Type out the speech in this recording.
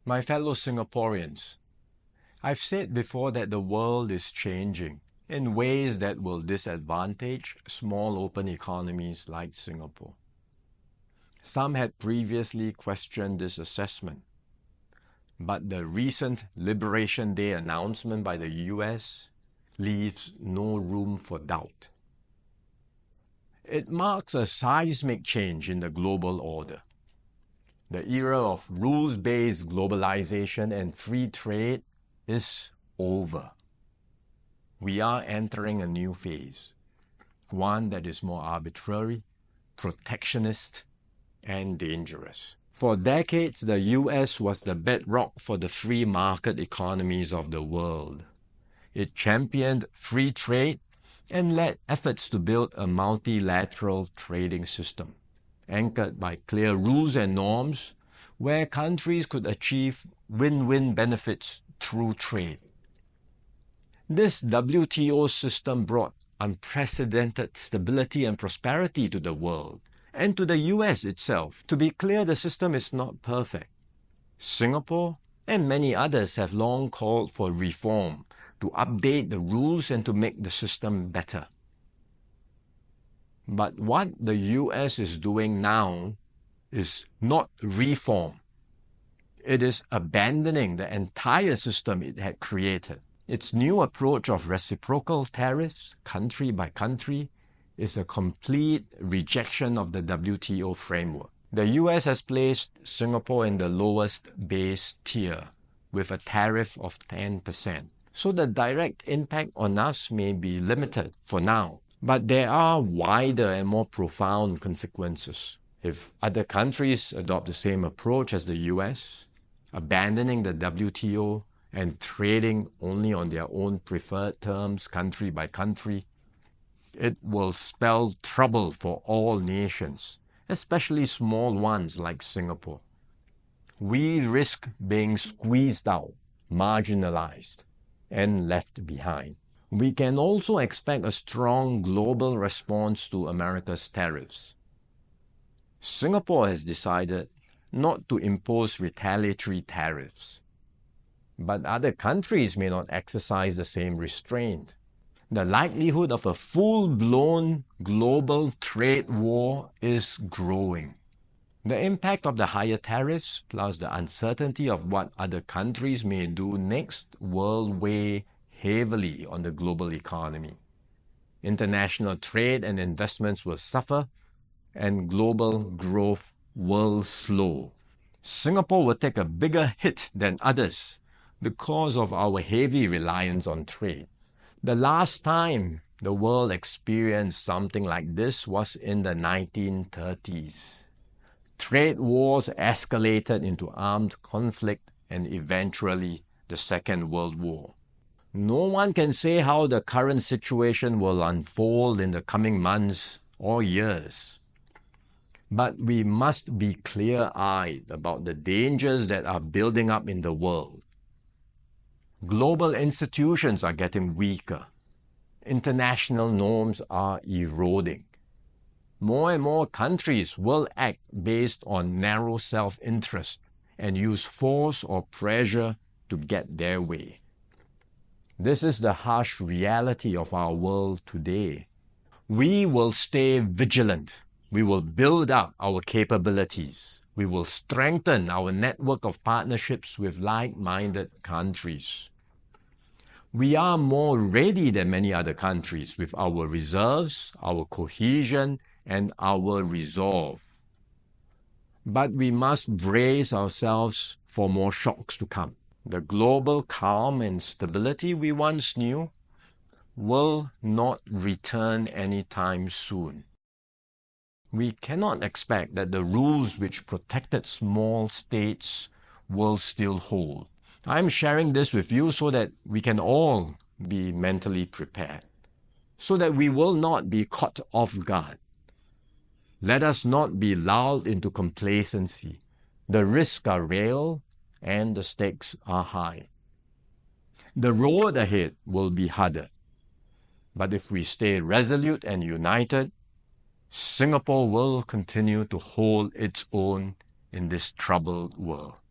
My fellow Singaporeans, I've said before that the world is changing in ways that will disadvantage small open economies like Singapore. Some had previously questioned this assessment, but the recent Liberation Day announcement by the US leaves no room for doubt. It marks a seismic change in the global order. The era of rules-based globalization and free trade is over. We are entering a new phase, one that is more arbitrary, protectionist, and dangerous. For decades, the US was the bedrock for the free market economies of the world. It championed free trade and led efforts to build a multilateral trading system, anchored by clear rules and norms where countries could achieve win-win benefits through trade. This WTO system brought unprecedented stability and prosperity to the world and to the US itself. To be clear, the system is not perfect. Singapore and many others have long called for reform to update the rules and to make the system better. But what the US is doing now is not reform. It is abandoning the entire system it had created. Its new approach of reciprocal tariffs, country by country, is a complete rejection of the WTO framework. The US has placed Singapore in the lowest base tier with a tariff of 10%. So the direct impact on us may be limited for now, but there are wider and more profound consequences. If other countries adopt the same approach as the US, abandoning the WTO and trading only on their own preferred terms, country by country, it will spell trouble for all nations, especially small ones like Singapore. We risk being squeezed out, marginalized, and left behind. We can also expect a strong global response to America's tariffs. Singapore has decided not to impose retaliatory tariffs, but other countries may not exercise the same restraint. The likelihood of a full-blown global trade war is growing. The impact of the higher tariffs, plus the uncertainty of what other countries may do next, will weigh heavily on the global economy. International trade and investments will suffer, and global growth will slow. Singapore will take a bigger hit than others because of our heavy reliance on trade. The last time the world experienced something like this was in the 1930s. Trade wars escalated into armed conflict and eventually the Second World War. No one can say how the current situation will unfold in the coming months or years. But we must be clear-eyed about the dangers that are building up in the world. Global institutions are getting weaker. International norms are eroding. More and more countries will act based on narrow self-interest and use force or pressure to get their way. This is the harsh reality of our world today. We will stay vigilant. We will build up our capabilities. We will strengthen our network of partnerships with like-minded countries. We are more ready than many other countries with our reserves, our cohesion, and our resolve. But we must brace ourselves for more shocks to come. The global calm and stability we once knew will not return anytime soon. We cannot expect that the rules which protected small states will still hold. I'm sharing this with you so that we can all be mentally prepared, so that we will not be caught off guard. Let us not be lulled into complacency. The risks are real and the stakes are high. The road ahead will be harder. But if we stay resolute and united, Singapore will continue to hold its own in this troubled world.